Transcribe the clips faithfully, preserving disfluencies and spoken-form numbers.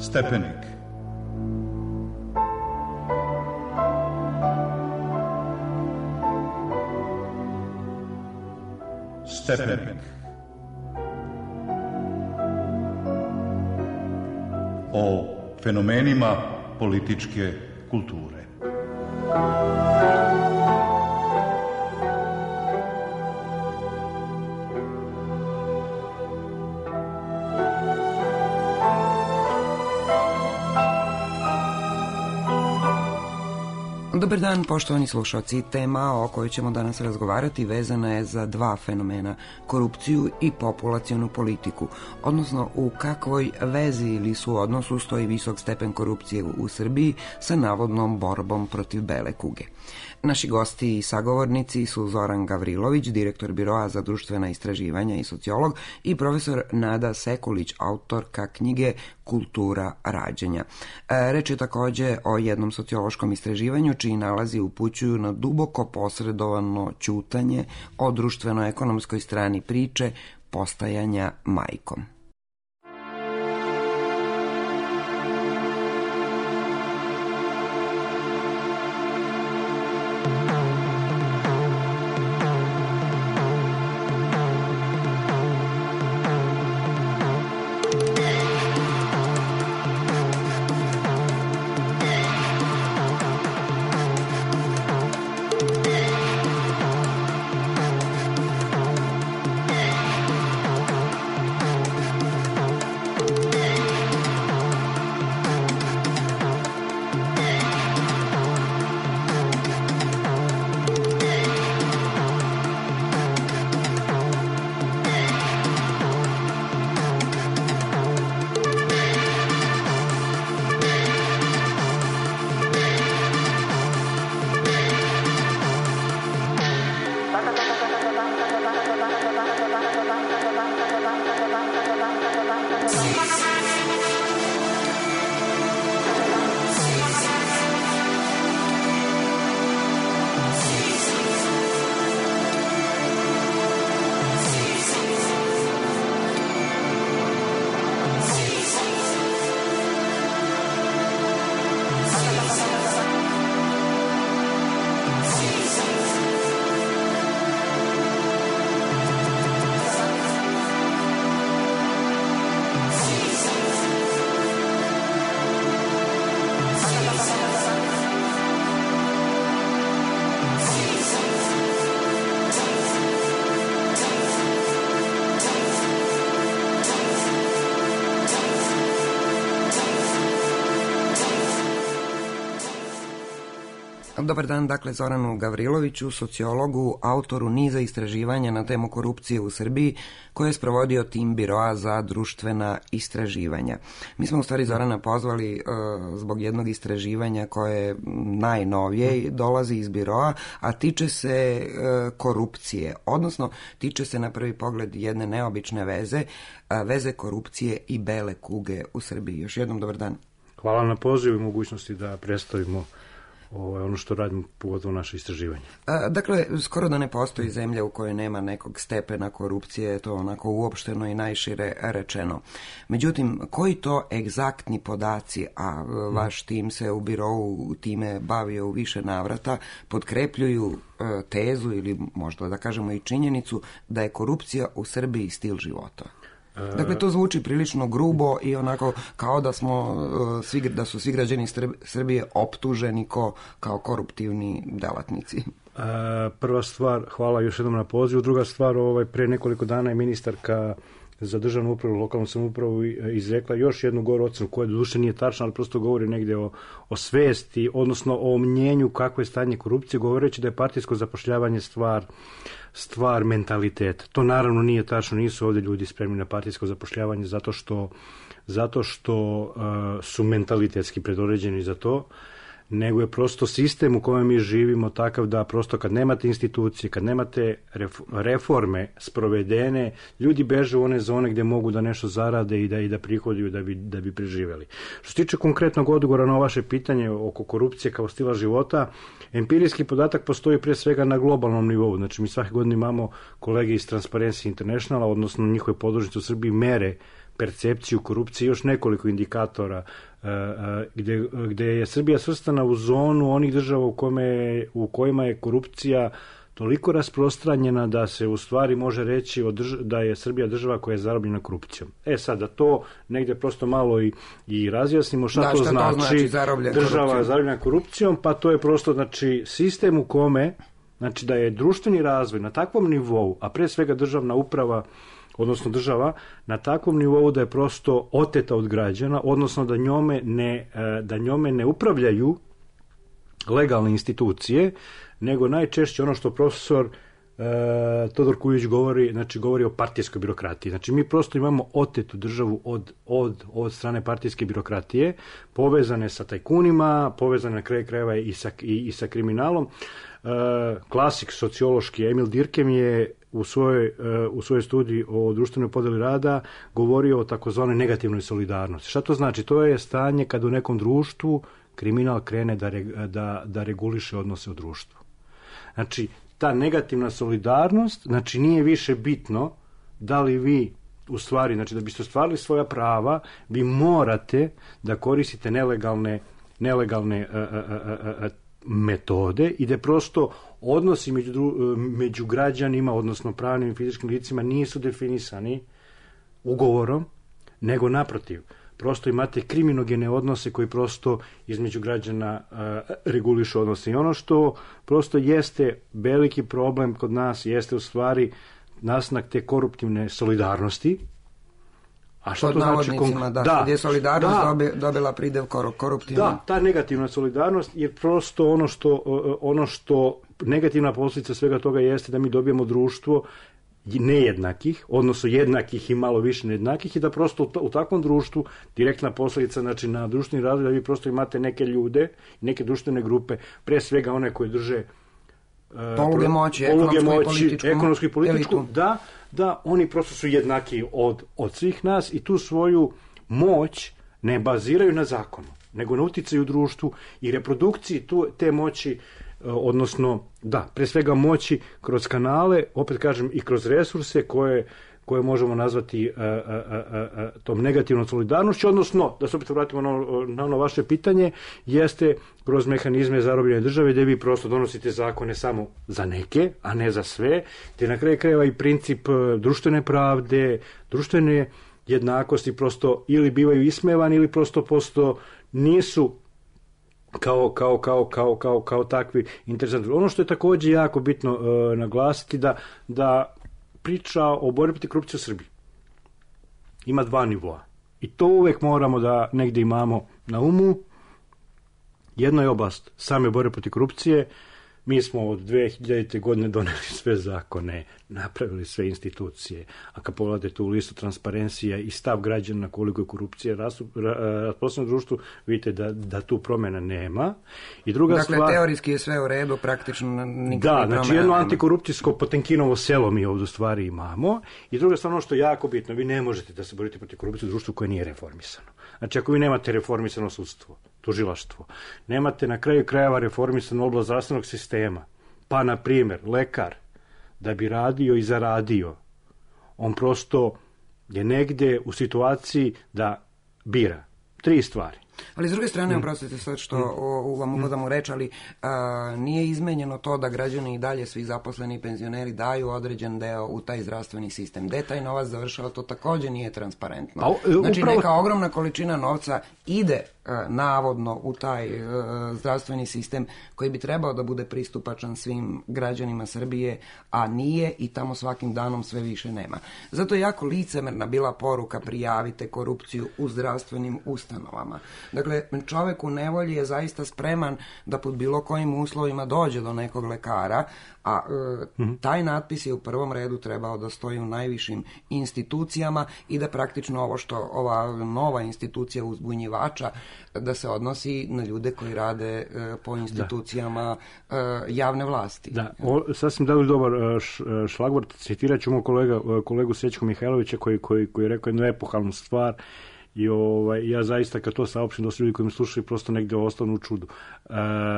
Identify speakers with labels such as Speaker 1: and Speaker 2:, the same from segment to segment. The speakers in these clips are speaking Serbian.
Speaker 1: Stepenik. Stepenik. O fenomenima političke kulture.
Speaker 2: Dobar dan, poštovani slušalci. Tema o kojoj ćemo danas razgovarati vezana je za dva fenomena, korupciju i populacionu politiku, odnosno u kakvoj vezi ili su odnosu stoji visok stepen korupcije u Srbiji sa navodnom borbom protiv bele kuge. Naši gosti i sagovornici su Zoran Gavrilović, direktor Biroa za društvena istraživanja i sociolog, i profesor Nada Sekulić, autorka knjige Kultura rađanja. Reč je takođe o jednom sociološkom istraživanju čiji nalazi upućuju na duboko posredovano ćutanje o društveno-ekonomskoj strani priče postajanja majkom. Dobar dan, dakle, Zoranu Gavriloviću, sociologu, autoru niza istraživanja na temu korupcije u Srbiji, koje je sprovodio tim Biroa za društvena istraživanja. Mi smo u stvari Zorana pozvali uh, zbog jednog istraživanja koje najnovije dolazi iz Biroa, a tiče se uh, korupcije, odnosno tiče se na prvi pogled jedne neobične veze, uh, veze korupcije i bele kuge u Srbiji. Još jednom dobar dan.
Speaker 3: Hvala na pozivu i mogućnosti da predstavimo Ovo je ono što radimo pogotovo naše istraživanje.
Speaker 2: A, dakle, skoro da ne postoji zemlja u kojoj nema nekog stepena korupcije, to onako uopšteno i najšire rečeno. Međutim, koji to egzaktni podaci, a vaš tim se u Birou time bavio u više navrata, potkrepljuju e, tezu ili možda da kažemo i činjenicu da je korupcija u Srbiji stil života? Dakle, to zvuči prilično grubo i onako kao da smo svi, da su svi građani Srbije optuženi ko, kao koruptivni delatnici.
Speaker 3: Prva stvar, hvala još jednom na pozivu. Druga stvar, ovaj, pre nekoliko dana je ministarka za državnu upravu, lokalnu samoupravu izrekla još jednu goru ocenu koja doduše nije tačna, ali prosto govori negde o, o svesti, odnosno o mnjenju kakvo je stanje korupcije, govoreći da je partijsko zapošljavanje stvar stvar mentaliteta. To naravno nije tačno, nisu ovdje ljudi spremni na partijsko zapošljavanje zato što, zato što uh, su mentalitetski predodređeni za to, nego je prosto sistem u kojem mi živimo takav da prosto kad nemate institucije, kad nemate reforme sprovedene, ljudi beže u one zone gdje mogu da nešto zarade i da, i da prihoduju da bi, da bi preživjeli. Što se tiče konkretnog odgovora na vaše pitanje oko korupcije kao stila života, empirijski podatak postoji pre svega na globalnom nivou. Znači mi svake godine imamo kolege iz Transparency Internationala, odnosno njihove podružnice u Srbiji mere percepciju korupcije, još nekoliko indikatora gdje, gdje je Srbija svrstana u zonu onih država u, kome, u kojima je korupcija toliko rasprostranjena da se u stvari može reći da je Srbija država koja je zarobljena korupcijom. E sad, da to negdje prosto malo i, i razjasnimo šta, da, šta to znači, to znači država zarobljena korupcijom, pa to je prosto znači sistem u kome, znači da je društveni razvoj na takvom nivou, a pre svega državna uprava, odnosno država, na takvom nivou da je prosto oteta od građana, odnosno da njome ne, da njome ne upravljaju legalne institucije, nego najčešće ono što profesor e, Todor Kujić govori, znači govori o partijskoj birokratiji. Znači mi prosto imamo otetu državu od, od, od strane partijske birokratije, povezane sa tajkunima, povezane na kraju krajeva i sa, i, i sa kriminalom. E, klasik sociološki Emil Durkheim je u svojoj, e, u svojoj studiji o društvenoj podeli rada govorio o takozvanoj negativnoj solidarnosti. Šta to znači? To je stanje kad u nekom društvu kriminal krene da, da, da reguliše odnose u društvu. Znači, ta negativna solidarnost, znači nije više bitno da li vi u stvari, znači da biste ostvarili svoja prava, vi morate da koristite nelegalne, nelegalne a, a, a, a, metode i da prosto odnosi među, među građanima, odnosno pravnim i fizičkim licima nisu definisani ugovorom, nego naprotiv. Prosto imate kriminogene odnose koji prosto između građana uh, regulišu odnose. I ono što prosto jeste veliki problem kod nas jeste u stvari nastanak te koruptivne solidarnosti. A što to znači?
Speaker 2: Da, da, gdje je solidarnost da, dobi, dobila pridev koruptivna.
Speaker 3: Da, ta negativna solidarnost je prosto ono što, uh, ono što negativna posljedica svega toga jeste da mi dobijemo društvo nejednakih, odnosno jednakih i malo više nejednakih i da prosto u takvom društvu direktna posljedica znači na društveni razvoj da vi prosto imate neke ljude, neke društvene grupe, pre svega one koje drže
Speaker 2: uh, poluge moći,
Speaker 3: ekonomsku i političku, da, da oni prosto su jednaki od, od svih nas i tu svoju moć ne baziraju na zakonu, nego na uticaju u društvu i reprodukciji tu, te moći, odnosno, da, pre svega moći kroz kanale, opet kažem i kroz resurse koje, koje možemo nazvati a, a, a, a, tom negativnom solidarnošću, odnosno, da se opet vratimo na, na ono vaše pitanje, jeste kroz mehanizme zarobljene države gdje vi prosto donosite zakone samo za neke, a ne za sve, te na kraju krajeva i princip društvene pravde, društvene jednakosti prosto ili bivaju ismevani ili prosto posto nisu kao, kao, kao, kao, kao, kao takvi interesantni. Ono što je također jako bitno uh, naglasiti da, da priča o borbi protiv korupcije u Srbiji ima dva nivoa. I to uvek moramo da negdje imamo na umu. Jedna je oblast same borbe protiv korupcije. Mi smo od dve hiljadite godine doneli sve zakone, napravili sve institucije, a kad pogledate tu listu transparencija i stav građana koliko je korupcije rasprostranjena u društvu, vidite da, da tu promjena nema. I druga
Speaker 2: dakle,
Speaker 3: stvar,
Speaker 2: teorijski je sve u redu, praktično nikakve
Speaker 3: da,
Speaker 2: promjena
Speaker 3: znači jedno
Speaker 2: nema.
Speaker 3: Antikorupcijsko Potemkinovo selo mi ovdje u stvari imamo. I druga stvar, ono što je jako bitno, vi ne možete da se borite protiv korupcije u društvu koje nije reformisano. Znači, ako vi nemate reformisano sudstvo, tužilaštvo, nemate na kraju krajeva reformisanu oblast zdravstvenog sistema, pa, na primjer, lekar, da bi radio i zaradio, on prosto je negdje u situaciji da bira tri stvari.
Speaker 2: Ali s druge strane, mm. oprostite sad što mm. u vam upadam u reč, ali a, nije izmenjeno to da građani i dalje svi zaposleni i penzioneri daju određen deo u taj zdravstveni sistem. Gde taj novac završava, to također nije transparentno.
Speaker 3: A, e,
Speaker 2: znači
Speaker 3: upravo...
Speaker 2: neka ogromna količina novca ide a, navodno u taj a, zdravstveni sistem koji bi trebao da bude pristupačan svim građanima Srbije, a nije i tamo svakim danom sve više nema. Zato je jako licemerna bila poruka prijavite korupciju u zdravstvenim ustanovama. Dakle, čovjek u nevolji je zaista spreman da pod bilo kojim uslovima dođe do nekog lekara, a e, mm-hmm. taj natpis je u prvom redu trebao da stoji u najvišim institucijama i da praktično ovo što ova nova institucija uzbunjivača da se odnosi na ljude koji rade e, po institucijama e, javne vlasti.
Speaker 3: Da, o, sasvim dali dobar š, šlagvort, citirat ću moj kolega, kolegu Srećka Mihajlovića koji, koji, koji je rekao jednu epohalnu stvar. I ovaj, ja zaista kad to saopštim da su ljudi koji mi slušaju prosto negdje ostanu u čudu. E,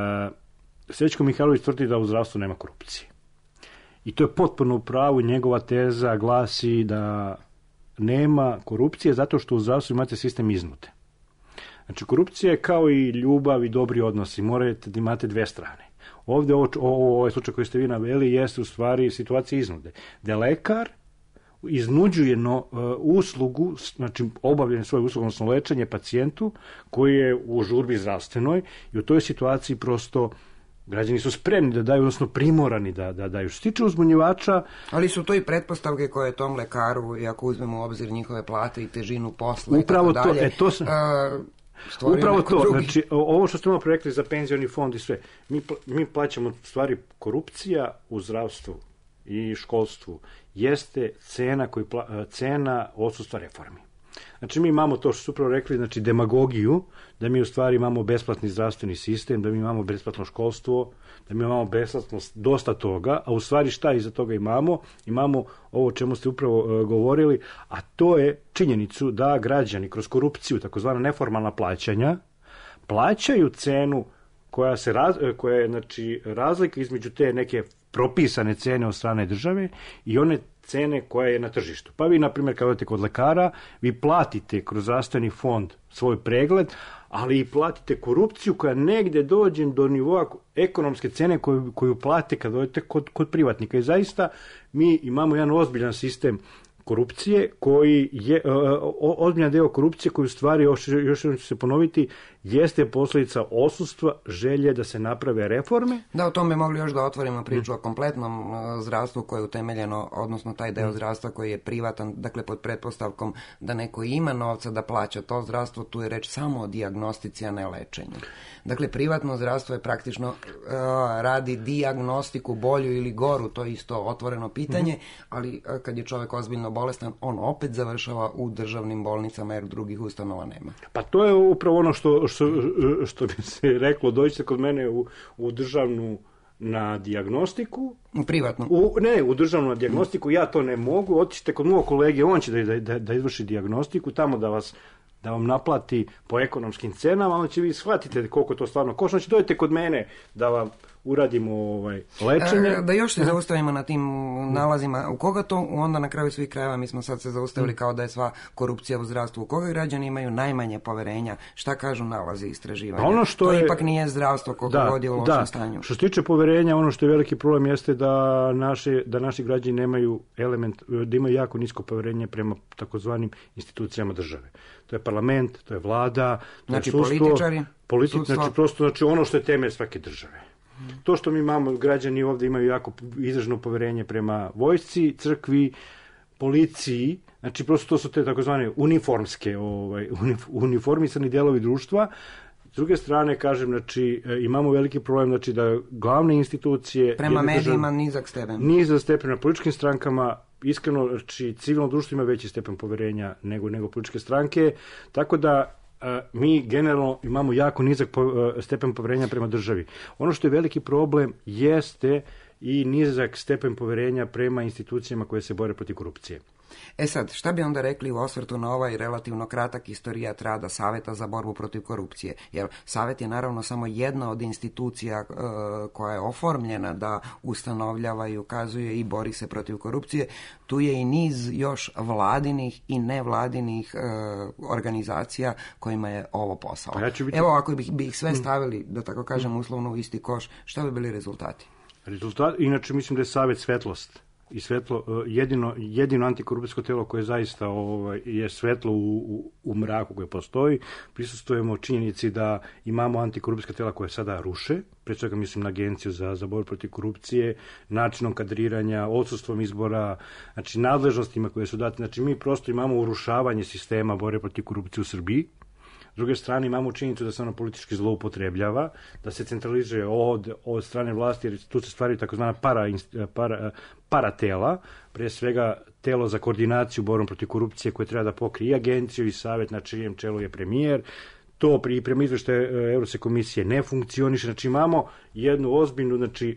Speaker 3: Srećko Mihajlović tvrdi da u zdravstvu nema korupcije. I to je potpuno u pravu. Njegova teza glasi da nema korupcije zato što u zdravstvu imate sistem iznute. Znači, korupcija je kao i ljubav i dobri odnosi, morate da imate dve strane. Ovdje ovo, ovo, ovaj slučaj koji ste vi naveli jeste u stvari situacija iznude, da lekar iznuđuje no, uh, uslugu, znači obavljanje svoje usluge, odnosno lečenje pacijentu koji je u žurbi zdravstvenoj i u toj situaciji prosto građani su spremni da daju, odnosno primorani da, da daju. Što se tiče uzbunjivača...
Speaker 2: Ali su to i pretpostavke koje tom lekaru, i ako uzmemo u obzir njihove plate i težinu posla
Speaker 3: upravo
Speaker 2: i tako dalje...
Speaker 3: To, e, to sam...
Speaker 2: Uh,
Speaker 3: Upravo to,
Speaker 2: drugi.
Speaker 3: znači ovo što ste malo rekli za penzioni fond i sve, mi, mi plaćamo stvari, korupcija u zdravstvu i školstvu jeste cena, koji pla, cena odsustva reformi. Znači mi imamo to što su upravo rekli, znači demagogiju, da mi u stvari imamo besplatni zdravstveni sistem, da mi imamo besplatno školstvo, da mi imamo besplatnost dosta toga, a u stvari šta iza toga imamo? Imamo ovo o čemu ste upravo uh, govorili, a to je činjenicu da građani kroz korupciju, takozvana neformalna plaćanja, plaćaju cenu koja se raz, koja je znači razlika između te neke propisane cene od strane države i one cene koja je na tržištu. Pa vi, na primjer, kad odete kod lekara, vi platite kroz zdravstveni fond svoj pregled, ali i platite korupciju koja negde dođe do nivoa ekonomske cene koju, koju plate kad odete kod, kod privatnika. I zaista mi imamo jedan ozbiljan sistem korupcije koji je, o, ozbiljan deo korupcije koji u stvari, još, još ću se ponoviti, jeste posljedica odsustva želje da se naprave reforme.
Speaker 2: Da, o tome mogli još da otvorimo priču mm. o kompletnom zdravstvu koje je utemeljeno, odnosno taj deo mm. zdravstva koji je privatan, dakle pod pretpostavkom da neko ima novca da plaća to zdravstvo, tu je reč samo o dijagnostici, a ne lečenju. Dakle, privatno zdravstvo je praktično uh, radi dijagnostiku bolju ili goru, to je isto otvoreno pitanje, mm. ali uh, kad je čovjek ozbiljno bolestan, on opet završava u državnim bolnicama jer drugih ustanova nema.
Speaker 3: Pa to je upravo ono što Što, što bi se reklo, dođite kod mene u, u državnu na dijagnostiku.
Speaker 2: U privatnu?
Speaker 3: U, ne, u državnu na dijagnostiku, ja to ne mogu, otićete kod mojeg kolege, on će da, da, da izvrši dijagnostiku, tamo da vas da vam naplati po ekonomskim cenama, onda će vi shvatite koliko to stvarno košta, znači dođete kod mene da vam uradimo ovaj, lečenje.
Speaker 2: E, da još se zaustavimo na tim nalazima. U koga to onda na kraju svih krajeva, mi smo sad se zaustavili kao da je sva korupcija u zdravstvu. U koga građani imaju najmanje poverenja? Šta kažu nalazi istraživanja?
Speaker 3: Ono što
Speaker 2: to
Speaker 3: je,
Speaker 2: ipak nije zdravstvo koliko
Speaker 3: da,
Speaker 2: god je u lošem
Speaker 3: da.
Speaker 2: stanju.
Speaker 3: Što se tiče poverenja, ono što je veliki problem jeste da, naše, da naši građani nemaju element, da imaju jako nisko poverenje prema takozvanim institucijama države. To je parlament, to je vlada, to
Speaker 2: znači,
Speaker 3: je sudstvo.
Speaker 2: političari,
Speaker 3: politi, znači, prosto, znači ono što je temelj svake države. To što mi imamo, građani ovdje imaju jako izraženo poverenje prema vojsci, crkvi, policiji, znači prosto to su te takozvane uniformske, ovaj, uniformisani dijelovi društva. S druge strane, kažem, znači, imamo veliki problem, znači, da glavne institucije...
Speaker 2: Prema medijima držav, nizak stepen.
Speaker 3: Nizak stepen na političkim strankama, iskreno, znači, civilno društvo ima veći stepen poverenja nego, nego političke stranke, tako da mi generalno imamo jako nizak stepen poverenja prema državi. Ono što je veliki problem jeste i nizak stepen poverenja prema institucijama koje se bore protiv korupcije.
Speaker 2: E sad, šta bi onda rekli u osvrtu na ovaj relativno kratak istorijat rada Saveta za borbu protiv korupcije? Jer Savet je naravno samo jedna od institucija uh, koja je oformljena da ustanovljava i ukazuje i bori se protiv korupcije. Tu je i niz još vladinih i nevladinih uh, organizacija kojima je ovo posao. Ja biti... Evo, ako bi, bi ih sve stavili, da tako kažem, uslovno u isti koš, šta bi bili rezultati?
Speaker 3: Rezultat, inače mislim da je Savet svetlost. I svetlo, jedino, jedino antikorupcijsko telo koje zaista ovaj, je svetlo u, u, u mraku koje postoji. Prisustvujemo činjenici da imamo antikorupcijska tela koje sada ruše, pre svega mislim na Agenciju za, za borbu protiv korupcije, načinom kadriranja, odsustvom izbora, znači nadležnostima koje su date. Znači mi prosto imamo urušavanje sistema borbe protiv korupcije u Srbiji. S druge strane imamo činjenicu da se ono politički zloupotrebljava, da se centralizuje od, od strane vlasti, jer tu se stvari takozvana para, para, para tela, prije svega telo za koordinaciju borbom protiv korupcije koje treba da pokrije i agenciju i Savet na čijem čelu je premijer. To pri, prema izveštaju Evropske komisije ne funkcioniše, znači imamo jednu ozbiljnu znači,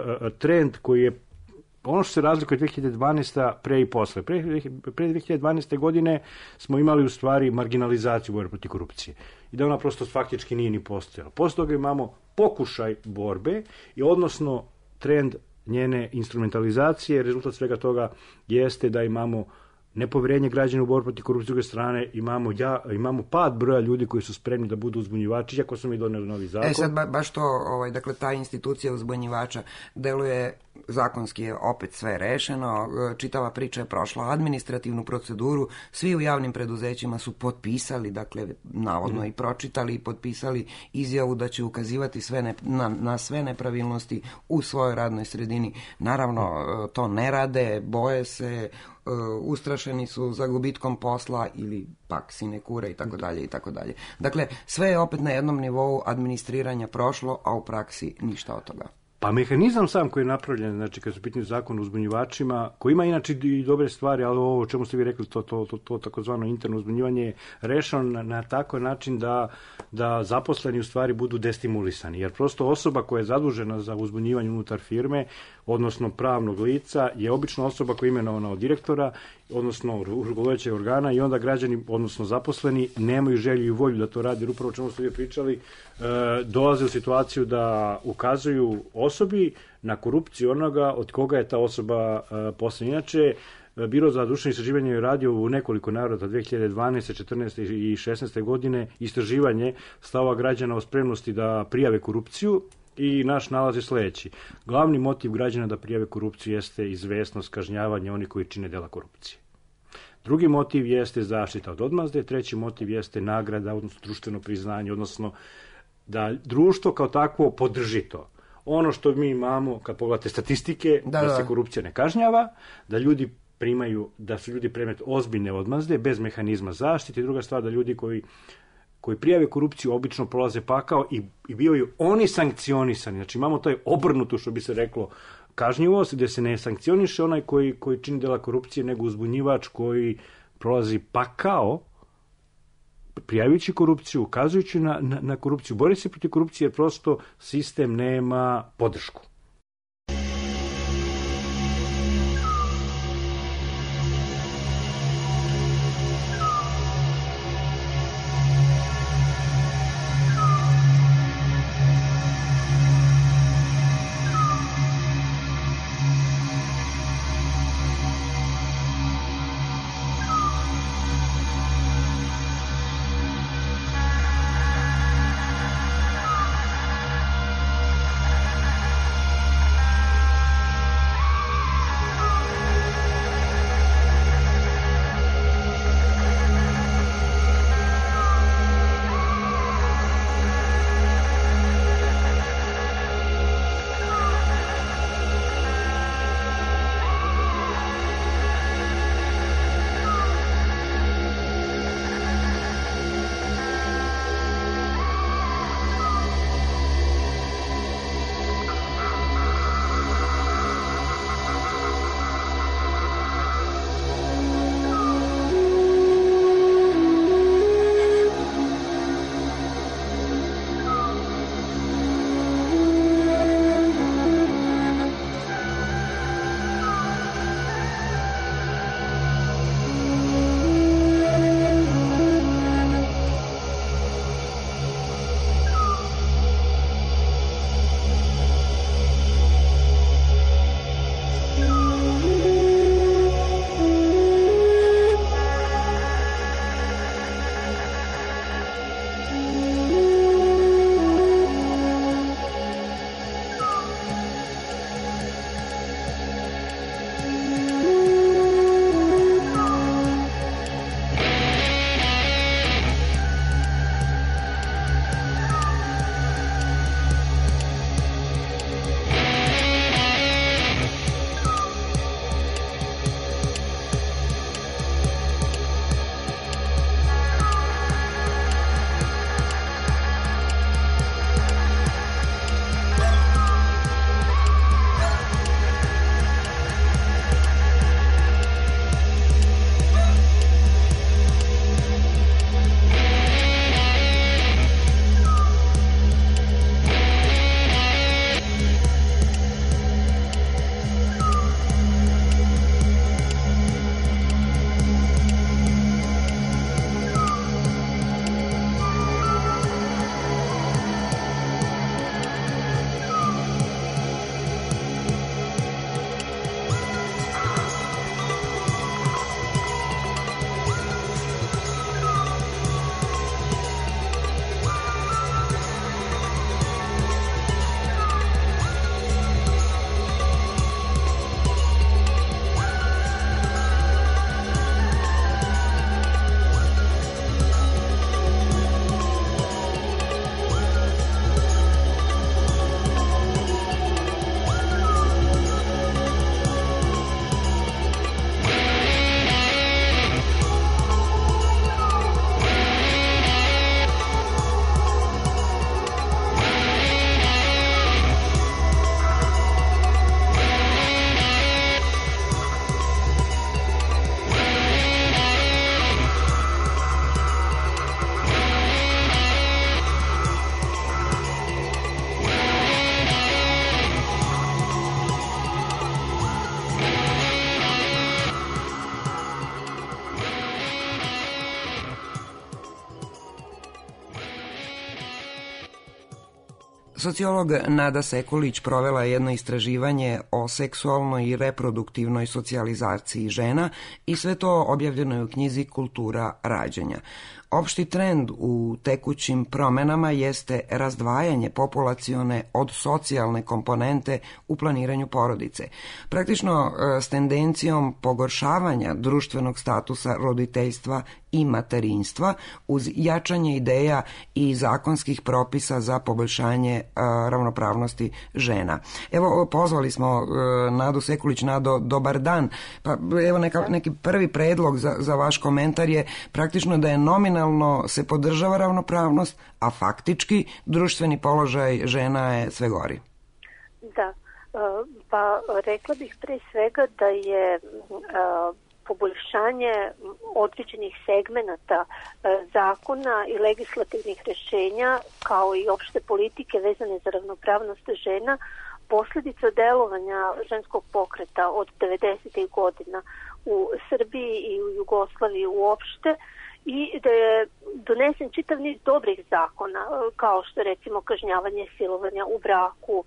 Speaker 3: trend koji je ono što se razlikuje dve hiljade dvanaeste. pre i posle. Pre, pre dve hiljade dvanaeste. godine smo imali u stvari marginalizaciju borbe protiv korupcije. I da ona prosto faktički nije ni postojala. Posle toga imamo pokušaj borbe i odnosno trend njene instrumentalizacije. Rezultat svega toga jeste da imamo nepoverenje građana u borbu protiv korupcije, s druge strane imamo, ja, imamo pad broja ljudi koji su spremni da budu uzbunjivači, iako smo mi doneli novi zakon.
Speaker 2: E sad, ba, baš to, ovaj, dakle, ta institucija uzbunjivača deluje, zakonski je opet sve rešeno, čitava priča je prošla administrativnu proceduru, svi u javnim preduzećima su potpisali, dakle, navodno mm. i pročitali i potpisali izjavu da će ukazivati sve ne, na, na sve nepravilnosti u svojoj radnoj sredini. Naravno, to ne rade, boje se, ustrašeni su za gubitkom posla ili pak sinekure i tako dalje i tako dalje. Dakle, sve je opet na jednom nivou administriranja prošlo, a u praksi ništa od toga.
Speaker 3: Pa mehanizam sam koji je napravljen, znači kad su pitanje zakon o uzbunjivačima, koji ima inače i dobre stvari, ali ovo o čemu ste vi rekli, to, to, to, to takozvano interno uzbunjivanje je rešeno na, na takav način da, da zaposleni u stvari budu destimulisani. Jer prosto osoba koja je zadužena za uzbunjivanje unutar firme, odnosno pravnog lica, je obično osoba koja je imenovana od direktora, odnosno rukovodećeg organa, i onda građani, odnosno zaposleni, nemaju želju i volju da to radi, jer upravo o čemu ste vi pričali, e, dolaze u situaciju da ukazuju osobi na korupciju onoga od koga je ta osoba e, posle. Inače, Biro za društveno istraživanje je radio u nekoliko navrata dve hiljade dvanaeste, četrnaeste i šesnaeste godine istraživanje stava građana o spremnosti da prijave korupciju, i naš nalaz je sledeći. Glavni motiv građana da prijave korupciju jeste izvesnost, kažnjavanje onih koji čine dela korupcije. Drugi motiv jeste zaštita od odmazde, treći motiv jeste nagrada, odnosno društveno priznanje, odnosno da društvo kao takvo podrži to. Ono što mi imamo, kad pogledate statistike, da, da, da se korupcija ne kažnjava, da ljudi primaju, da su ljudi predmet ozbiljne odmazde, bez mehanizma zaštite, i druga stvar da ljudi koji koji prijave korupciju obično prolaze pakao i, i bivaju oni sankcionisani. Znači imamo taj obrnuto, što bi se reklo, kažnjivost, gde se ne sankcioniše onaj koji, koji čini dela korupcije, nego uzbunjivač koji prolazi pakao prijavijući korupciju, ukazujući na, na, na korupciju, bori se protiv korupcije, jer prosto sistem nema podršku.
Speaker 2: Sociolog Nada Sekulić provela je jedno istraživanje o seksualnoj i reproduktivnoj socijalizaciji žena i sve to objavljeno je u knjizi Kultura rađanja. Opšti trend u tekućim promenama jeste razdvajanje populacione od socijalne komponente u planiranju porodice. Praktično s tendencijom pogoršavanja društvenog statusa roditeljstva i materinstva uz jačanje ideja i zakonskih propisa za poboljšanje ravnopravnosti žena. Evo, pozvali smo Nadu Sekulić. Nado, dobar dan. Pa evo neka, neki prvi predlog za, za vaš komentar je praktično da je nominalno se podržava ravnopravnost, a faktički društveni položaj žena je sve gori.
Speaker 4: Da, pa rekla bih pre svega da je poboljšanje određenih segmenata zakona i legislativnih rešenja kao i opšte politike vezane za ravnopravnost žena posljedica delovanja ženskog pokreta od devedesetih godina u Srbiji i u Jugoslaviji uopšte i da je donesen čitav niz dobrih zakona, kao što je recimo kažnjavanje silovanja u braku,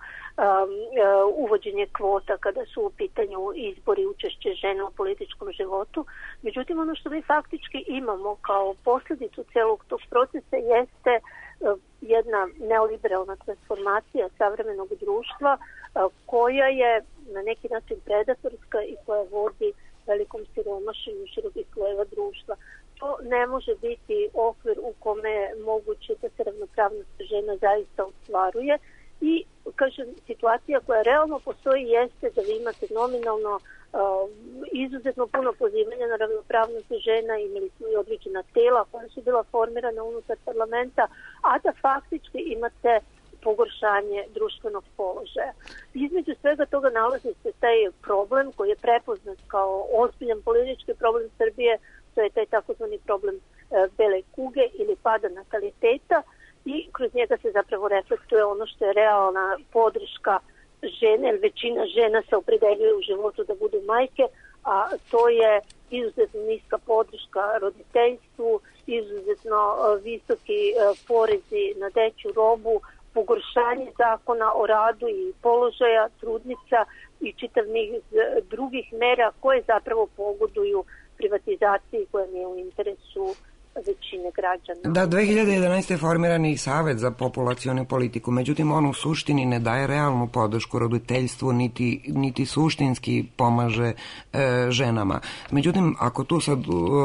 Speaker 4: uvođenje kvota kada su u pitanju izbori, učešće žena u političkom životu. Međutim, ono što mi faktički imamo kao posljedicu celog tog procesa jeste jedna neoliberalna transformacija savremenog društva koja je na neki način predatorska i koja vodi velikom siromašenju širokih slojeva društva. To ne može biti okvir u kome je moguće da se ravnopravnost žena zaista ostvaruje i, kažem, situacija koja realno postoji jeste da vi imate nominalno uh, izuzetno puno pozivanja na ravnopravnost žena, imali smo i određena tela koja su bila formirana unutar parlamenta, a da faktički imate pogoršanje društvenog položaja. Između svega toga nalazi se taj problem koji je prepoznat kao ozbiljan politički problem Srbije, to je taj takozvani problem e, bele kuge ili pada nataliteta i kroz njega se zapravo reflektuje ono što je realna podrška žene, jer većina žena se opredeljuje u životu da budu majke, a to je izuzetno niska podrška roditeljstvu, izuzetno e, visoki e, porezi na deću robu, pogoršanje zakona o radu i položaja trudnica i čitav niz drugih mera koje zapravo pogoduju privatizaciji koja nije u interesu većine građana.
Speaker 2: Da, dve hiljade jedanaeste. je formiran i Savet za populacionu politiku, međutim on u suštini ne daje realnu podršku roditeljstvu, niti, niti suštinski pomaže e, ženama. Međutim, ako tu sad e,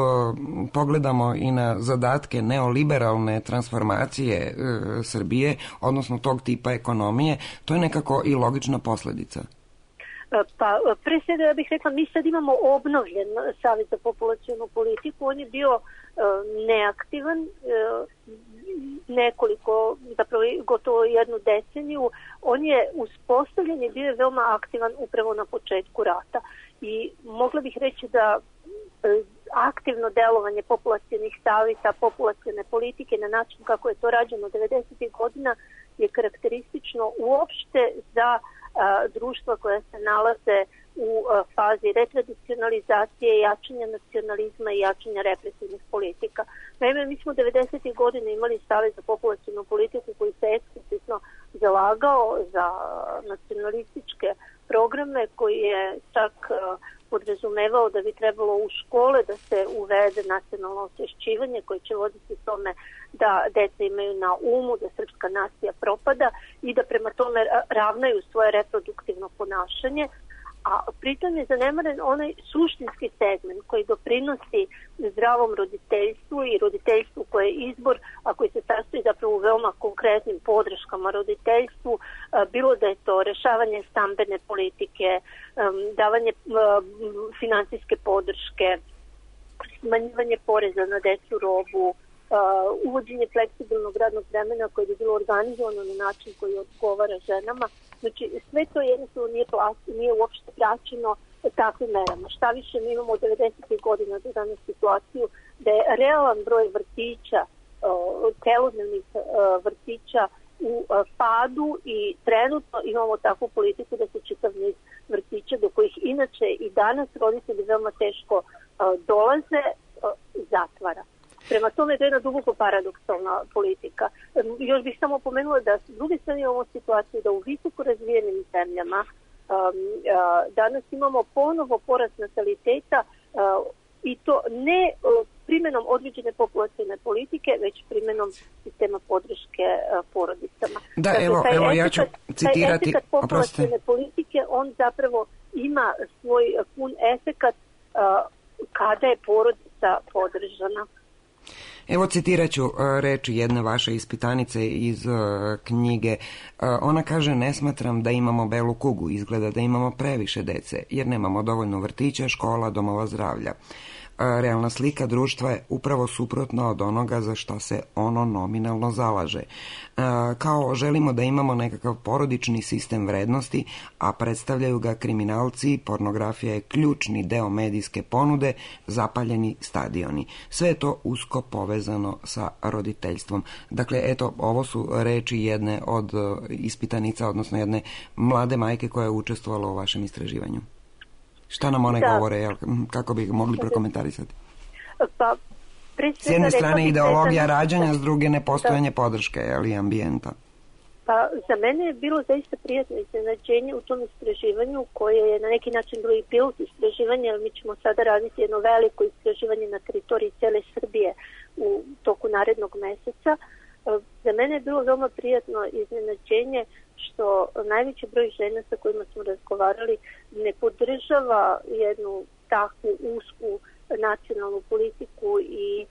Speaker 2: pogledamo i na zadatke neoliberalne transformacije e, Srbije, odnosno tog tipa ekonomije, to je nekako i logična posledica.
Speaker 4: Pa pre svega ja bih rekla, mi sad imamo obnovljen Savjet za populacionu politiku, on je bio e, neaktivan e, nekoliko, zapravo gotovo jednu deceniju, on je uspostavljen i bio je veoma aktivan upravo na početku rata i mogla bih reći da e, aktivno delovanje populacionih savjeta, populacione politike na način kako je to rađeno devedesetih godina je karakteristično uopšte za a, društva koja se nalaze u a, fazi retradicionalizacije, jačanja nacionalizma i jačanja represivnih politika. Naime, mi smo devedesetih godina imali Savjet za populacionu politiku koji se eksplicitno zalagao za nacionalističke programe, koji je čak a, podrazumevao da bi trebalo u škole da se uvede nacionalno osvešćivanje koje će voditi tome da deca imaju na umu da srpska nacija propada i da prema tome ravnaju svoje reproduktivno ponašanje, a pritom je zanemaren onaj suštinski segment koji doprinosi zdravom roditeljstvu i roditeljstvu koje je izbor, a koji se sastoji zapravo u veoma konkretnim podrškama roditeljstvu, bilo da je to rešavanje stambene politike, davanje finansijske podrške, smanjivanje poreza na decu robu, uvođenje fleksibilnog radnog vremena koje bi bilo organizovano na način koji odgovara ženama. Znači, sve to jednostavno nije, nije uopšte praćeno takvim merama. Šta više, mi imamo od devedesetih godina do danas situaciju da je realan broj vrtića, celodnevnih vrtića u padu i trenutno imamo takvu politiku da se čitav niz vrtića do kojih inače i danas roditelji veoma teško dolaze, zatvara. Prema tome to je jedna duboko paradoksalna politika. Još bih samo pomenula da s druge strane imamo situaciju da u visoko razvijenim zemljama um, uh, danas imamo ponovo porast nataliteta uh, i to ne uh, primjenom određene populacijne politike, već primjenom sistema podrške uh, porodicama.
Speaker 2: Da,
Speaker 4: dakle,
Speaker 2: evo, evo
Speaker 4: etika,
Speaker 2: ja ću citirati,
Speaker 4: taj efekat populacijne politike, on zapravo ima svoj pun efekat uh, kada je porodica podržana.
Speaker 2: Evo citirat ću uh, reči jedne vaše ispitanice iz uh, knjige. Uh, ona kaže, ne smatram da imamo belu kugu, izgleda da imamo previše dece, jer nemamo dovoljno vrtića, škola, domova zdravlja. Realna slika društva je upravo suprotna od onoga za što se ono nominalno zalaže. Kao želimo da imamo nekakav porodični sistem vrednosti, a predstavljaju ga kriminalci, pornografija je ključni deo medijske ponude, zapaljeni stadioni. Sve je to usko povezano sa roditeljstvom. Dakle, eto, ovo su reči jedne od ispitanica, odnosno jedne mlade majke koja je učestvovala u vašem istraživanju. Šta nam one da. govore, jel? Kako bi mogli prokomentarisati?
Speaker 4: Pa,
Speaker 2: s jedne strane ideologija rađanja, s druge nepostojanje da. podrške, jel, i ambijenta.
Speaker 4: Pa za mene je bilo zaista prijatno iznenađenje u tom istraživanju koje je na neki način bilo i pilot istraživanje, jer mi ćemo sada raditi jedno veliko istraživanje na teritoriji cele Srbije u toku narednog meseca. Za mene je bilo veoma prijatno iznenađenje što najveći broj žena sa kojima smo razgovarali ne podržava jednu takvu usku nacionalnu politiku i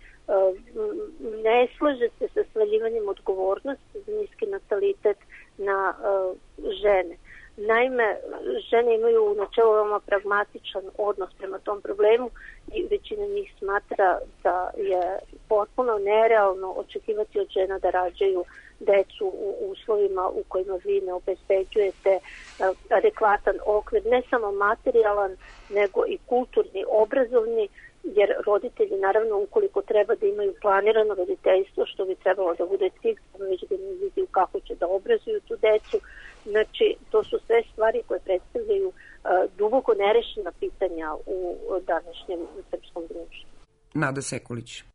Speaker 4: ne slaže se sa svaljivanjem odgovornosti za niski natalitet na žene. Naime, žene imaju u načelu veoma pragmatičan odnos prema tom problemu i većina njih smatra da je potpuno nerealno očekivati od žena da rađaju decu u uslovima u kojima vi ne obezbeđujete adekvatan okvir, ne samo materijalan, nego i kulturni, obrazovni, jer roditelji, naravno, ukoliko treba da imaju planirano roditeljstvo, što bi trebalo da bude cilj, već da imaju viziju kako će da obrazuju tu decu. Znači, to su sve stvari koje predstavljaju uh, duboko nerešena pitanja u današnjem srpskom društvu.
Speaker 2: Nada Sekulić.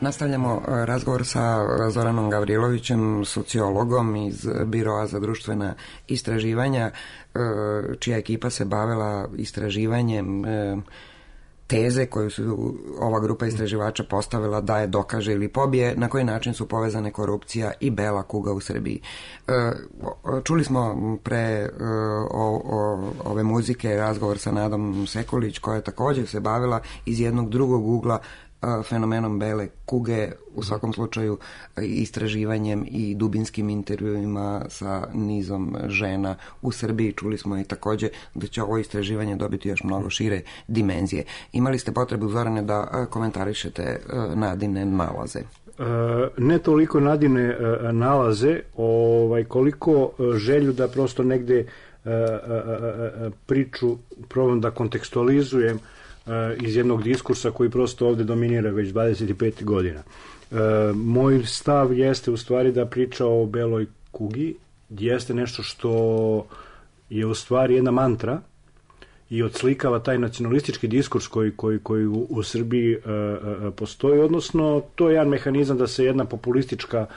Speaker 2: Nastavljamo razgovor sa Zoranom Gavrilovićem, sociologom iz Biroa za društvena istraživanja, čija ekipa se bavila istraživanjem teze koju su ova grupa istraživača postavila da je dokaže ili pobije, na koji način su povezane korupcija i bela kuga u Srbiji. Čuli smo pre o, o, ove muzike razgovor sa Nadom Sekulić, koja je također se bavila iz jednog drugog ugla fenomenom bele kuge, u svakom slučaju istraživanjem i dubinskim intervjuima sa nizom žena u Srbiji. Čuli smo i također da će ovo istraživanje dobiti još mnogo šire dimenzije. Imali ste potrebu, Zorane, da komentarišete Nadine nalaze?
Speaker 3: Ne toliko Nadine nalaze, ovaj, koliko želju da prosto negde priču probam da kontekstualizujem iz jednog diskursa koji prosto ovdje dominira već dvadeset pet godina. E, moj stav jeste u stvari da priča o beloj kugi jeste nešto što je u stvari jedna mantra i odslikava taj nacionalistički diskurs koji, koji, koji u, u Srbiji e, e, postoji, odnosno to je jedan mehanizam da se jedna populistička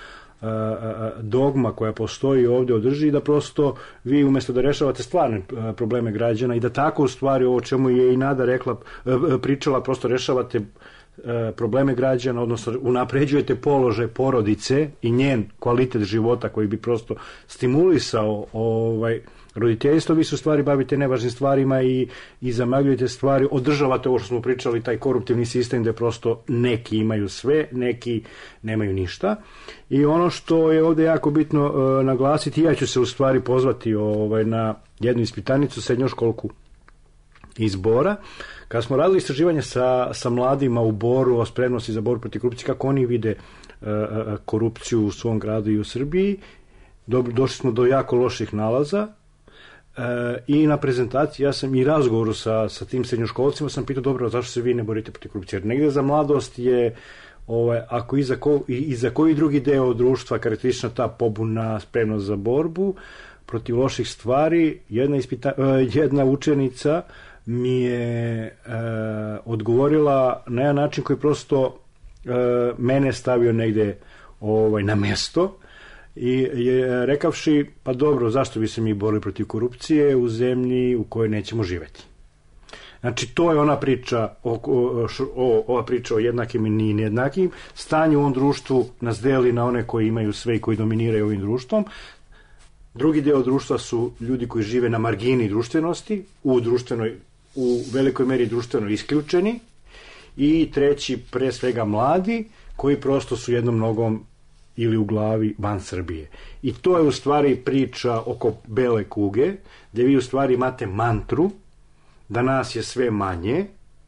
Speaker 3: dogma koja postoji ovdje održi i da prosto vi umjesto da rešavate stvarne probleme građana i da tako u stvari ovo čemu je i Nada rekla, pričala, prosto rešavate probleme građana, odnosno unapređujete položaj porodice i njen kvalitet života koji bi prosto stimulisao ovaj roditeljstvo, vi se u stvari bavite nevažnim stvarima i, i zamagljujete stvari, održavate ovo što smo pričali, taj koruptivni sistem gde prosto neki imaju sve, neki nemaju ništa. I ono što je ovdje jako bitno uh, naglasiti, ja ću se u stvari pozvati ovaj, na jednu ispitanicu, srednjoškolku iz Bora, kada smo radili istraživanje sa, sa mladima u Boru o spremnosti za borbu protiv korupcije, kako oni vide uh, uh, korupciju u svom gradu i u Srbiji, do, došli smo do jako loših nalaza. E, i na prezentaciji ja sam i razgovoru sa, sa tim srednjoškolcima sam pitao, dobro, zašto se vi ne borite protiv korupcije? Jer negdje za mladost je, ovaj, ako i za, ko, i, i za koji drugi deo društva karakteristična ta pobuna, spremnost za borbu protiv loših stvari, jedna, ispita, jedna učenica mi je e, odgovorila na jedan način koji prosto e, mene stavio negdje ovaj, na mesto. I je rekavši, pa dobro, zašto bi se mi borili protiv korupcije u zemlji u kojoj nećemo živeti? Znači, to je ona priča, o, o, o, ova priča o jednakim i nejednakim. Stanje u ovom društvu nas deli na one koji imaju sve i koji dominiraju ovim društvom. Drugi deo društva su ljudi koji žive na margini društvenosti, u, društvenoj, u velikoj meri društveno isključeni. I treći, pre svega mladi, koji prosto su jednom nogom ili u glavi van Srbije. I to je u stvari priča oko bele kuge, gdje vi u stvari imate mantru da nas je sve manje,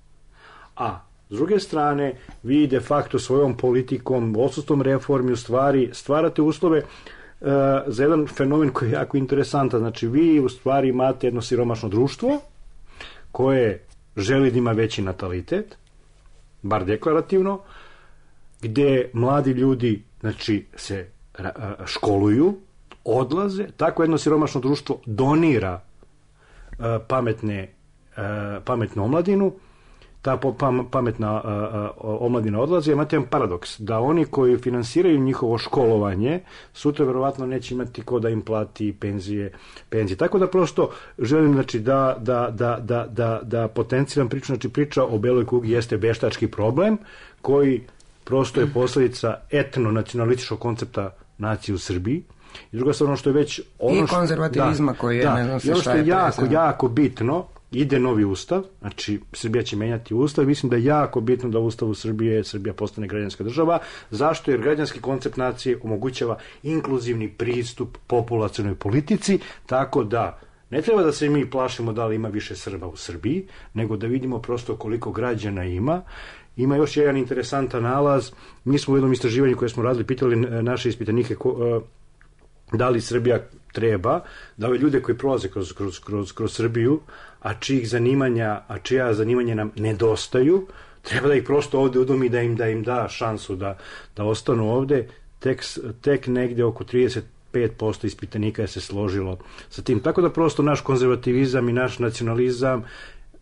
Speaker 3: a s druge strane vi de facto svojom politikom, odsustvom reformi u stvari stvarate uslove uh, za jedan fenomen koji je jako interesantan. Znači vi u stvari imate jedno siromašno društvo koje želi da ima veći natalitet, bar deklarativno, gdje mladi ljudi znači se školuju, odlaze, tako jedno siromašno društvo donira uh, pametne, uh, pametnu omladinu, ta pam, pametna uh, uh, omladina odlazi. Imate jedan paradoks, da oni koji finansiraju njihovo školovanje sutra verovatno neće imati ko da im plati penzije, penzije. Tako da prosto želim znači, da, da, da, da, da, da potenciram priču, znači priča o beloj kugi jeste veštački problem koji prosto je posljedica etno-nacionalističkog koncepta nacije u Srbiji. I druga stvar, ono što je već... Ono
Speaker 2: I konzervativizma
Speaker 3: da,
Speaker 2: koji je,
Speaker 3: da,
Speaker 2: ne znam se
Speaker 3: šta je. Ono što je jako,
Speaker 2: preseno.
Speaker 3: jako bitno, ide novi ustav, znači Srbija će menjati ustav, mislim da je jako bitno da u ustavu Srbije Srbija postane građanska država. Zašto? Jer građanski koncept nacije omogućava inkluzivni pristup populacionoj politici, tako da ne treba da se mi plašimo da li ima više Srba u Srbiji, nego da vidimo prosto koliko građana ima. Ima još jedan interesantan nalaz. Mi smo u jednom istraživanju koje smo radili pitali naše ispitanike ko, da li Srbija treba da ove ljude koji prolaze kroz, kroz, kroz, kroz Srbiju, a čijih zanimanja, a čija zanimanja nam nedostaju, treba da ih prosto ovde udomi, da im da im da šansu da, da ostanu ovde. Tek, tek negde oko trideset pet posto ispitanika je se složilo sa tim. Tako da prosto naš konzervativizam i naš nacionalizam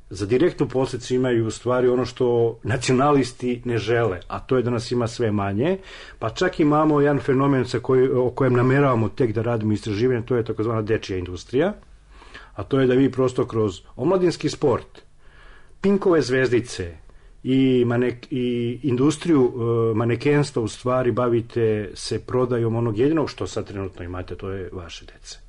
Speaker 3: za direktnu posljedicu imaju u stvari ono što nacionalisti ne žele, a to je da nas ima sve manje, pa čak imamo jedan fenomen sa koji, o kojem nameravamo tek da radimo istraživanje, to je takozvana dečija industrija, a to je da vi prosto kroz omladinski sport, Pinkove zvezdice i, manek, i industriju uh, manekenstva u stvari bavite se prodajom onog jedinog što sad trenutno imate, to je vaše dece.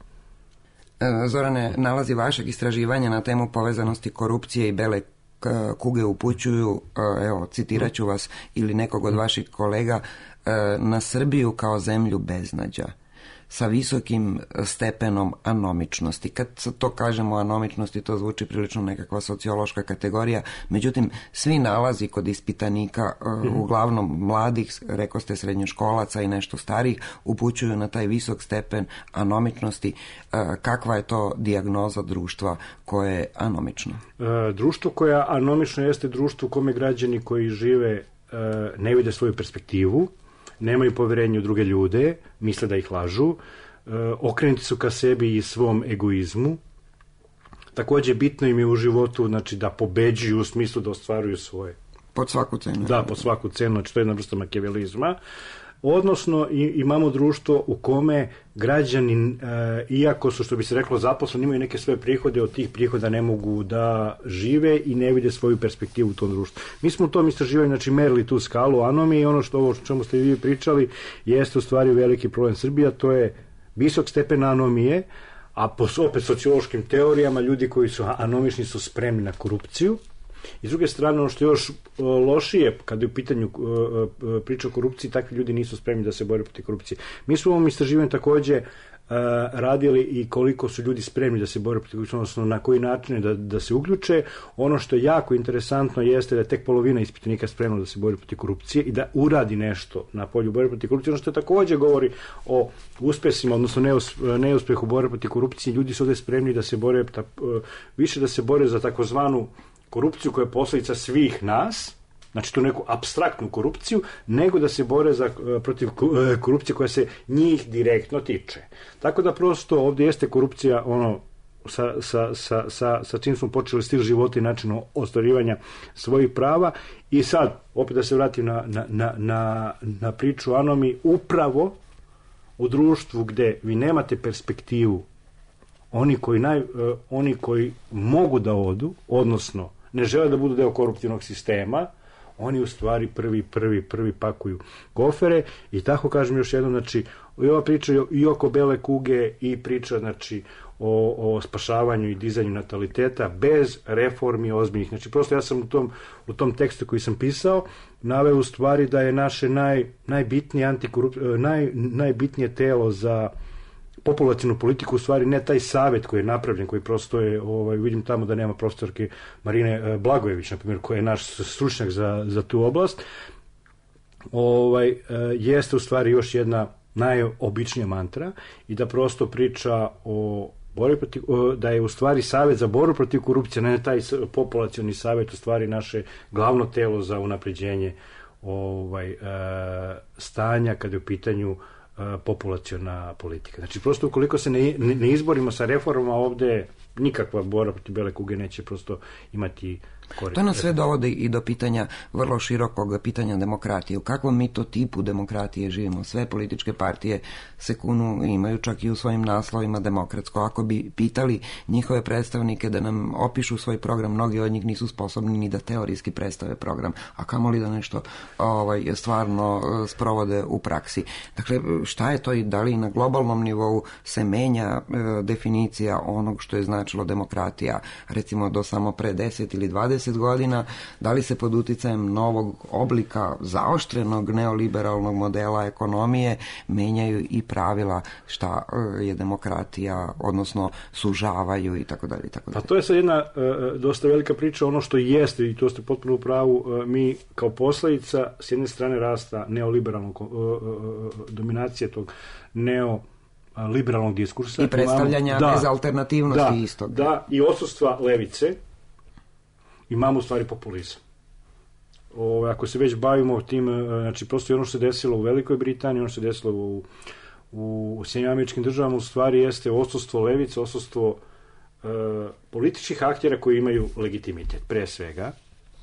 Speaker 2: Zorane, nalazi vašeg istraživanja na temu povezanosti korupcije i bele kuge upućuju, evo, citirat ću vas ili nekog od vaših kolega, na Srbiju kao zemlju beznađa, sa visokim stepenom anomičnosti. Kad to kažemo anomičnosti, to zvuči prilično nekakva sociološka kategorija, međutim, svi nalazi kod ispitanika, mm-hmm. uglavnom mladih, rekao ste srednjoškolaca i nešto starih, upućuju na taj visok stepen anomičnosti. Kakva je to dijagnoza društva koje je anomično?
Speaker 3: E, društvo koje je anomično jeste društvo u kome građani koji žive e, ne vide svoju perspektivu, nemaju povjerenje u druge ljude, misle da ih lažu, e, okrenuti su ka sebi i svom egoizmu. Također bitno im je u životu, znači, da pobeđuju u smislu da ostvaruju svoje.
Speaker 2: Pod svaku cenu.
Speaker 3: Da, pod svaku cenu, znači to je jedna vrsta makijavelizma. Odnosno, i, imamo društvo u kome građani, e, iako su, što bi se reklo, zaposleni, imaju neke svoje prihode, od tih prihoda ne mogu da žive i ne vide svoju perspektivu u tom društvu. Mi smo u tom istraživanju, znači, merili tu skalu anomije i ono što ovo čemu ste vi pričali jeste u stvari veliki problem Srbija, to je visok stepen anomije, a po opet sociološkim teorijama ljudi koji su anomični su spremni na korupciju. I s druge strane, ono što je još lošije kada je u pitanju priča o korupciji, takvi ljudi nisu spremni da se bore protiv korupcije. Mi smo u ovom istraživanju također radili i koliko su ljudi spremni da se bore protiv korupcije, odnosno na koji način da, da se uključe. Ono što je jako interesantno jeste da je tek polovina ispitanika spremna da se bori protiv korupcije i da uradi nešto na polju borbe protiv korupcije. Ono što također govori o uspesima, odnosno neuspehu borbe protiv korupcije. Ljudi su ovdje spremni da se bore, više da se bore za takozvanu korupciju koja je posljedica svih nas, znači tu neku apstraktnu korupciju, nego da se bore za, protiv korupcije koja se njih direktno tiče. Tako da prosto ovdje jeste korupcija ono sa, sa, sa, sa, sa čim smo počeli stil života i način ostvarivanja svojih prava. I sad, opet da se vratim na, na, na, na, na priču anomiji, upravo u društvu gdje vi nemate perspektivu, oni koji, naj, oni koji mogu da odu, odnosno ne žele da budu deo koruptivnog sistema, oni u stvari prvi, prvi, prvi pakuju kofere i tako kažem još jednom, znači, i ova priča i oko bele kuge i priča, znači, o, o spašavanju i dizanju nataliteta bez reformi ozbiljnih. Znači, prosto ja sam u tom, u tom tekstu koji sam pisao naveo u stvari da je naše naj, najbitnije antikorup, naj, najbitnije telo za populacijnu politiku u stvari ne taj savjet koji je napravljen, koji prosto je, ovaj, vidim tamo da nema profesorke Marine Blagojević, na primjer, koja je naš stručnjak za, za tu oblast, ovaj, jeste u stvari još jedna najobičnija mantra i da prosto priča o borbi protiv, da je u stvari savjet za borbu protiv korupcije, ne taj populacioni savjet, u stvari naše glavno telo za unapređenje ovaj, stanja kada je u pitanju populaciona politika. Znači, prosto ukoliko se ne, ne izborimo sa reformama ovdje, nikakva borba protiv bele kuge neće prosto imati korist.
Speaker 2: To nas sve dovodi i do pitanja, vrlo širokog pitanja demokratije. U kakvom mi to tipu demokratije živimo? Sve političke partije se kunu, imaju čak i u svojim naslovima demokratsko. Ako bi pitali njihove predstavnike da nam opišu svoj program, mnogi od njih nisu sposobni ni da teorijski predstave program, a kamoli da nešto ovaj, stvarno sprovode u praksi. Dakle, šta je to i da li na globalnom nivou se menja e, definicija onog što je značilo demokratija, recimo do samo pre deset ili dvadeset godina, da li se pod uticajem novog oblika zaoštrenog neoliberalnog modela ekonomije menjaju i pravila šta je demokratija, odnosno sužavaju i tako dalje.
Speaker 3: Pa to je sad jedna uh, dosta velika priča, ono što jeste, i to ste potpuno u pravu, uh, mi kao posljedica s jedne strane rasta neoliberalnog uh, uh, dominacije tog neoliberalnog diskursa
Speaker 2: i predstavljanja
Speaker 3: imamo,
Speaker 2: bez da, alternativnosti
Speaker 3: da,
Speaker 2: istog.
Speaker 3: Da, i odsustva levice, imamo u stvari populizam. O, ako se već bavimo tim, znači prosto ono što se desilo u Velikoj Britaniji, ono što se desilo u, u Sjedinjenim Američkim Državama, u stvari jeste odsustvo levice, odsustvo političkih aktera koji imaju legitimitet, pre svega.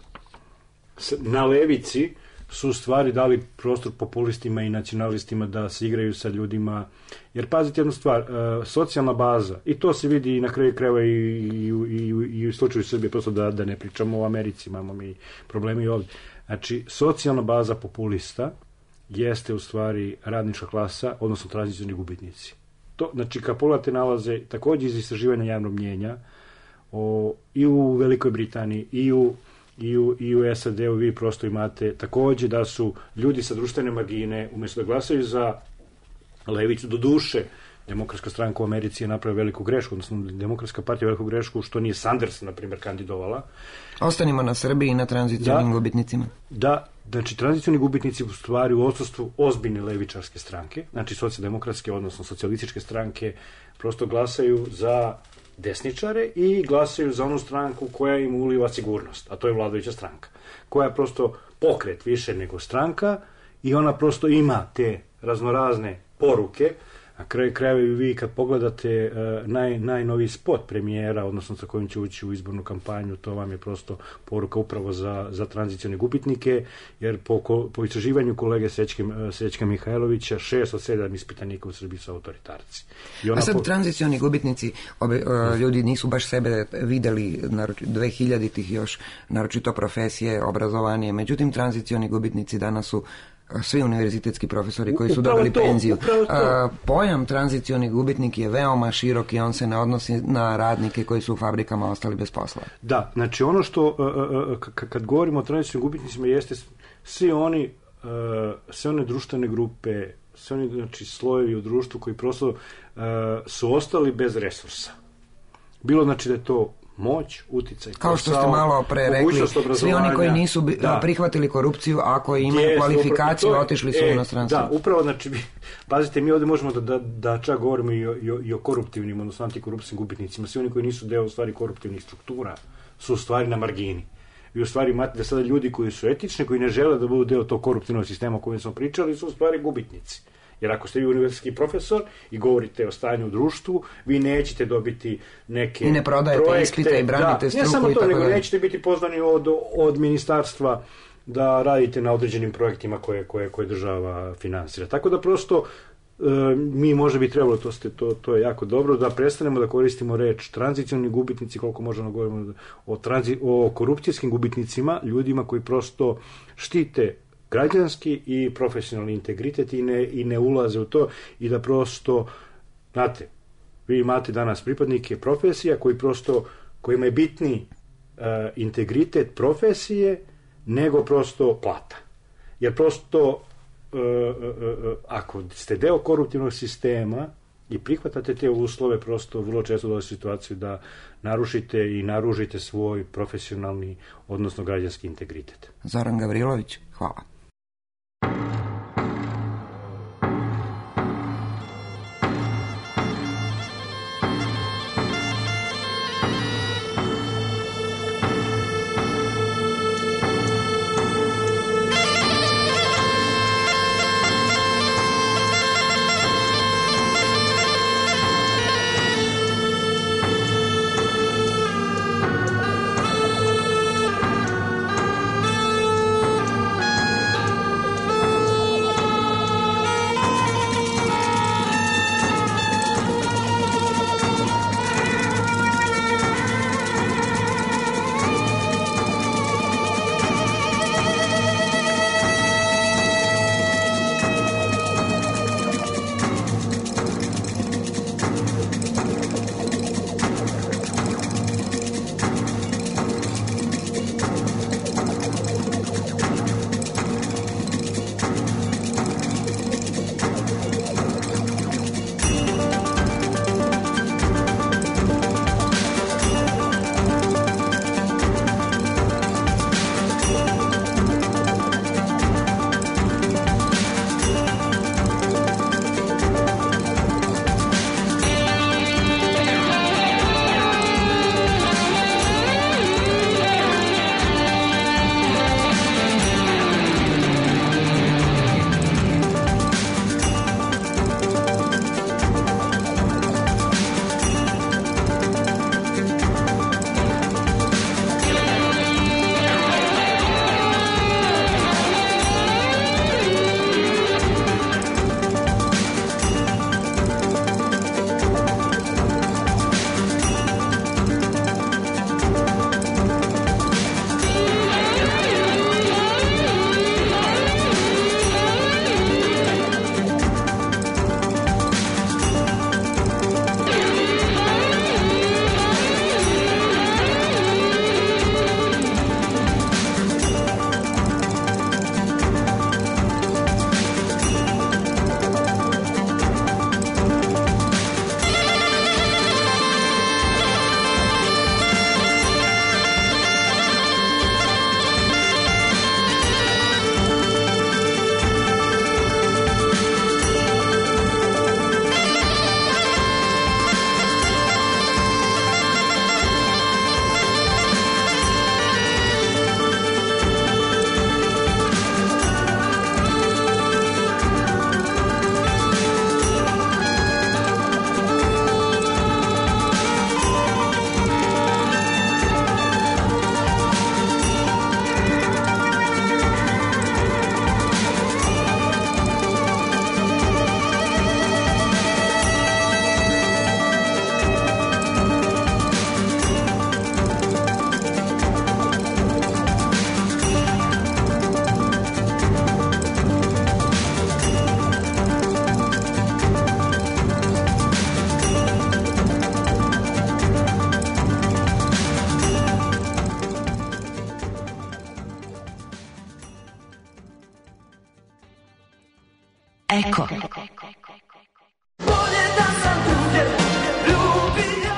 Speaker 3: Na levici su u stvari dali prostor populistima i nacionalistima da se igraju sa ljudima, jer pazite jednu stvar, socijalna baza, i to se vidi na kraju krajeva i, i, i, i u slučaju Srbije, prosto da, da ne pričamo o Americi, imamo mi problemi i ovdje. Znači, socijalna baza populista jeste u stvari radnička klasa, odnosno tranzicioni gubitnici. To, znači, kad pogledate nalaze, također iz istraživanja javnog mnjenja, o, i u Velikoj Britaniji, i u I u, i u S A D-u vi prosto imate takođe da su ljudi sa društvene margine, umjesto da glasaju za levicu, do duše, Demokratska stranka u Americi je napravila veliku grešku, odnosno Demokratska partija veliku grešku, što nije Sanders, na primjer, kandidovala.
Speaker 2: Ostanimo na Srbiji i na tranzicionim da, gubitnicima.
Speaker 3: Da, znači, tranzicioni gubitnici u stvari u odsustvu ozbiljne levičarske stranke, znači socijaldemokratske, odnosno socijalističke stranke, prosto glasaju za desničare i glasaju za onu stranku koja im uliva sigurnost, a to je vladajuća stranka, koja je prosto pokret više nego stranka i ona prosto ima te raznorazne poruke. A kraj krajeva i vi kad pogledate uh, naj, najnoviji spot premijera, odnosno sa kojim će ući u izbornu kampanju, to vam je prosto poruka upravo za, za tranzicione gubitnike, jer po, po istraživanju kolege Sečke, Sečka Mihajlovića, šest od sedam ispitanika u Srbiji su autoritarci. I ona
Speaker 2: A sad
Speaker 3: po...
Speaker 2: tranzicioni gubitnici, obe, uh, ljudi nisu baš sebe videli dve hiljaditih još, naročito profesije, obrazovanje, međutim tranzicioni gubitnici danas su svi univerzitetski profesori koji su
Speaker 3: upravo
Speaker 2: dobili
Speaker 3: to,
Speaker 2: penziju.
Speaker 3: A,
Speaker 2: pojam tranzicioni gubitnik je veoma širok i on se ne odnosi na radnike koji su u fabrikama ostali bez posla.
Speaker 3: Da, znači ono što, kad govorimo o tranzicionim gubitnicima, jeste svi oni, sve one društvene grupe, sve oni, znači, slojevi u društvu koji prosto su ostali bez resursa. Bilo znači da je to moć, uticaj,
Speaker 2: kao što ste malo pre rekli, svi oni koji nisu da. prihvatili korupciju, ako imaju yes, kvalifikaciju, to, otišli su e, u inostranstvo.
Speaker 3: Da, upravo, znači, pazite, mi ovdje možemo da, da, da čak govorimo i o, i, o, i o koruptivnim, odnosno antikorupcijskim gubitnicima. Svi oni koji nisu deo u stvari koruptivnih struktura su u stvari na margini. Vi u stvari imate da sada ljudi koji su etični, koji ne žele da budu deo tog koruptivnog sistema o kojem smo pričali, su u stvari gubitnici. Jer ako ste vi univerzitetski profesor i govorite o stanju u društvu, vi nećete dobiti neke
Speaker 2: i ne prodajete projekte, ispite i branite
Speaker 3: da,
Speaker 2: struku.
Speaker 3: Ne samo
Speaker 2: i
Speaker 3: to,
Speaker 2: tako
Speaker 3: nego
Speaker 2: da
Speaker 3: nećete biti pozvani od, od ministarstva da radite na određenim projektima koje, koje, koje država finansira. Tako da prosto e, mi možda bi trebalo, to, ste, to, to je jako dobro, da prestanemo da koristimo reč tranzicioni gubitnici, koliko možemo govorimo o, tranzi, o korupcijskim gubitnicima, ljudima koji prosto štite građanski i profesionalni integritet i ne, i ne ulaze u to i da prosto, znate, vi imate danas pripadnike profesija koji prosto, kojima je bitni uh, integritet profesije nego prosto plata. Jer prosto uh, uh, uh, ako ste deo koruptivnog sistema i prihvatate te uslove, prosto vrlo često dolazi situaciju da narušite i naružite svoj profesionalni, odnosno građanski integritet.
Speaker 2: Zoran Gavrilović, hvala.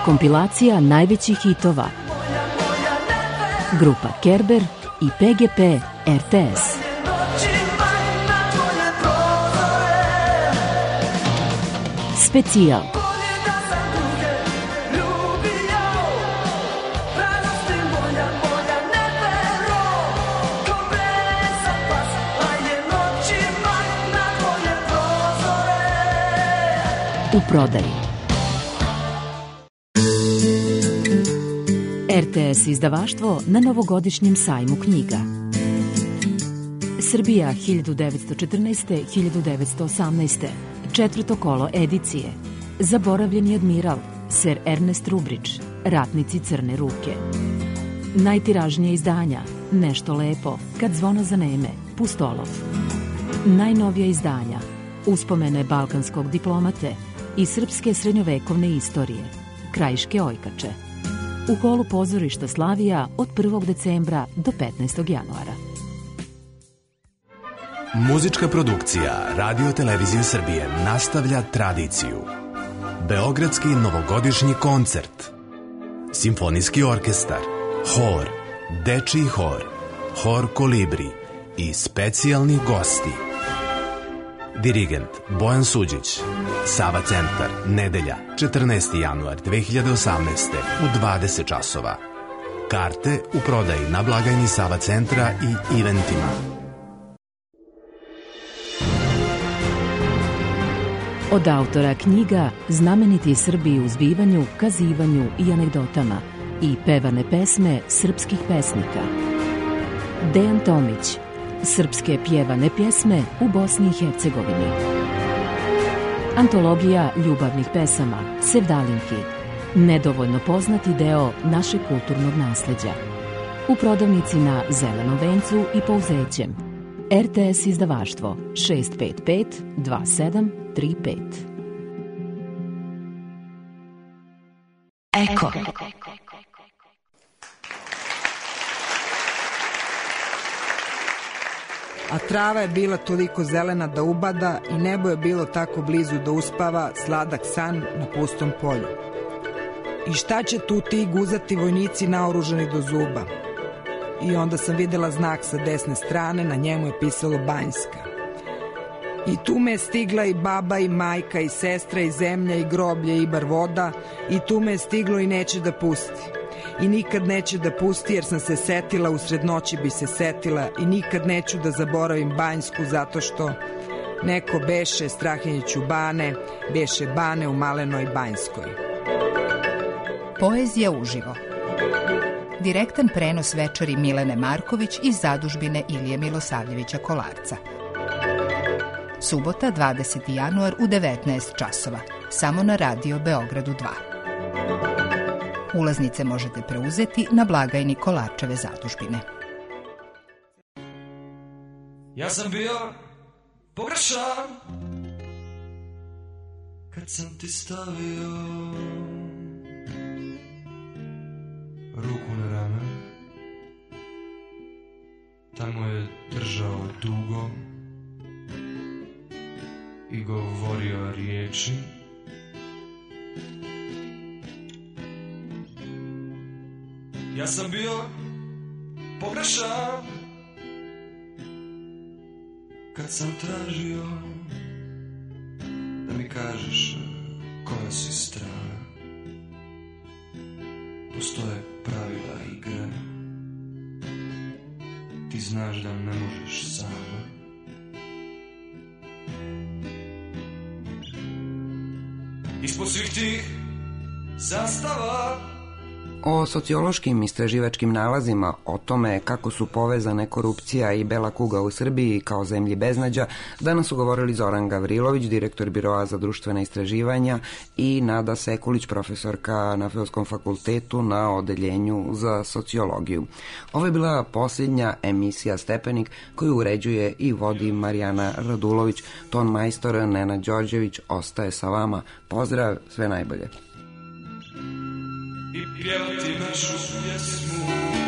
Speaker 5: Kompilacija najvećih hitova. Grupa Kerber i P G P R T S. Specijal. U prodaji. R T S izdavaštvo na novogodišnjem sajmu knjiga. Srbija hiljadu devetsto četrnaeste do hiljadu devetsto osamnaeste. Četvrto kolo edicije. Zaboravljeni admiral, ser Ernest Rubrić, Ratnici crne ruke. Najtiražnije izdanja, Nešto lepo, Kad zvono zaneme, Pustolov. Najnovija izdanja, Uspomene balkanskog diplomate i srpske srednjovekovne istorije, Krajiške ojkače. U holu pozorišta Slavija od prvog decembra do petnaestog januara.
Speaker 6: Muzička produkcija Radio Televizije Srbije nastavlja tradiciju. Beogradski novogodišnji koncert, Simfonijski orkestar, hor, dečiji hor, hor Kolibri i specijalni gosti. Dirigent Bojan Suđić. Sava centar, nedelja, četrnaesti januar dve hiljade osamnaeste u dvadeset časova. Karte u prodaji na blagajni Sava centra i eventima.
Speaker 5: Od autora knjiga Znameniti Srbi u zbivanju, kazivanju i anegdotama i pevane pesme srpskih pesnika. Dejan Tomić. Srpske pjevane pjesme u Bosni i Hercegovini. Antologija ljubavnih pesama, Sevdalinki. Nedovoljno poznati deo našeg kulturnog nasleđa. U prodavnici na Zelenom vencu i Pouzećem. R T S izdavaštvo šest pet pet dva sedam tri pet. Eko.
Speaker 7: A trava je bila toliko zelena da ubada i nebo je bilo tako blizu da uspava sladak san na pustom polju. I šta će tu ti guzati vojnici naoružani do zuba? I onda sam videla znak sa desne strane, na njemu je pisalo Banjska. I tu me je stigla i baba i majka i sestra i zemlja i groblje i bar voda, i tu me je stiglo i neće da pusti. I nikad neće da pusti jer sam se setila, usred noći bi se setila, i nikad neću da zaboravim Banjsku zato što neko beše Strahinjiću bane, beše bane u malenoj Banjskoj.
Speaker 8: Poezija uživo. Direktan prenos večeri Milene Marković iz zadužbine Ilije Milosavljevića Kolarca. Subota, dvadeseti januar u devetnaest časova. Samo na Radio Beogradu dva. Ulaznice možete preuzeti na blagajni Kolarčeve zadužbine.
Speaker 9: Ja sam bio pogrešan kad sam ti stavio ruku na rame. Tamo je držao dugo i govorio riječi. Ja sam bio pogrešan kad sam tražio da mi kažeš koja si strana. Postoje pravila igre, ti znaš da ne možeš sama. Ispod svih tih zastava
Speaker 2: O sociološkim istraživačkim nalazima, o tome kako su povezane korupcija i bela kuga u Srbiji kao zemlji beznađa, danas su govorili Zoran Gavrilović, direktor Biroa za društvena istraživanja, i Nada Sekulić, profesorka na Filozofskom fakultetu na odeljenju za sociologiju. Ovo je bila posljednja emisija Stepenik koju uređuje i vodi Marijana Radulović. Ton majstor Nenad Đorđević ostaje sa vama. Pozdrav, sve najbolje.
Speaker 9: I pjevati našu pjesmu.